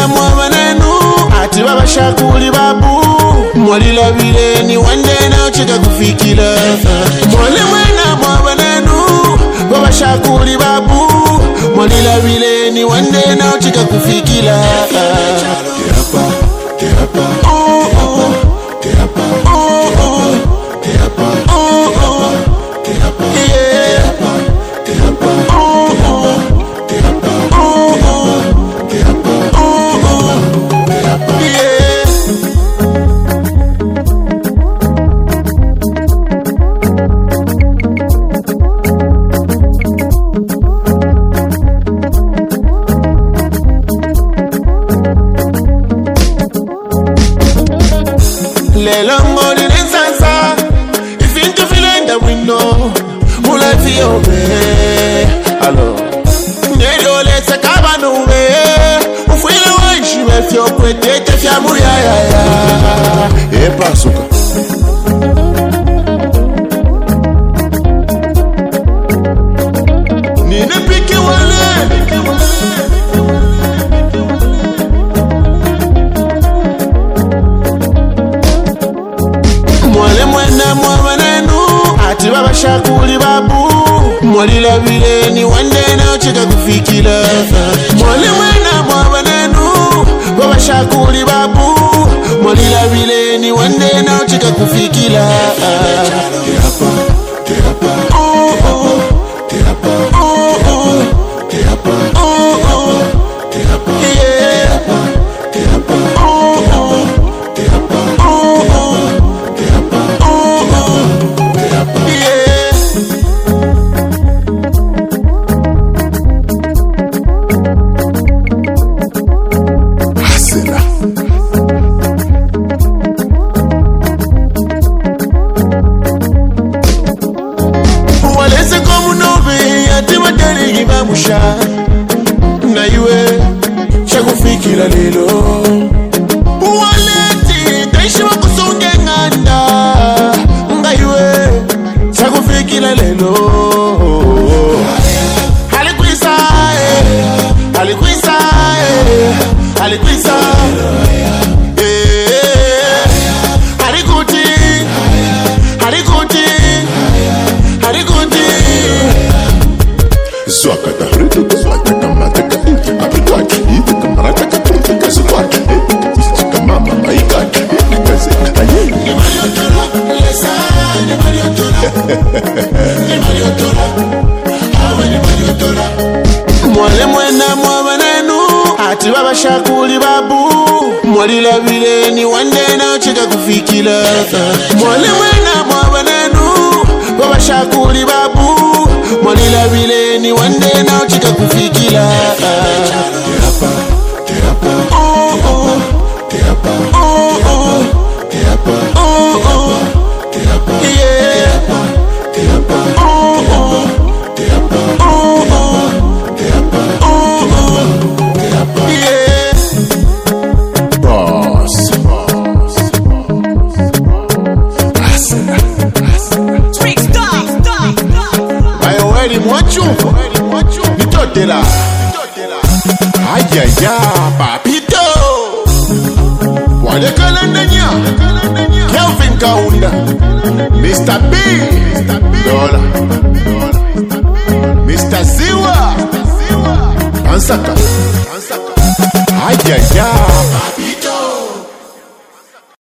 mwena mwabanenu ati babashakuli babu mwalilabire ni wande na chika kufikila mwale mwena mwabanenu babashakuli babu mwalilabire ni wande na chika kufikila Lelo ngoli nensansa ifintu filenda wino mulafi yobe alo nelo lese kabanube ufile wanshi mefyo kwetete fya muyaya epasuka nine piki wale mwale mwena mwabanenu ati babashakuli babu mwalilabire ni wande na chika kufikila mwale mwena mwabanenu babashakuli babu mwalilabire ni wande na chika kufikila musha na iwe chakufikira lelo waleti taishi wakusunge nganda ngaiwe chakufikira lelo alikwisa alikwisa alikwisa alikuti alikuti alikuti Swakata hurita swataka mataka apitwaki itaka marataka tutaka swataki itaka mama maikaki kaze aye ni mariotola lesa ni mariotola ni mariotola awe ni mariotola mwale mwena mwabanenu ati babashakuli babu mwalilabire ni wande na chika kufikila mwale mwena mwabanenu babashakuli babu mwalilabire ni wande na chika kufikila nitotela ayaya papito walekala ndenya Kelvin Kaunda Mr. B Dola Mr. Ziwa Ansaka ayaya